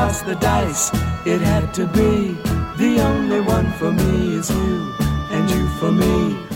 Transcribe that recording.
toss the dice, it had to be. The only one for me is you, and you for me.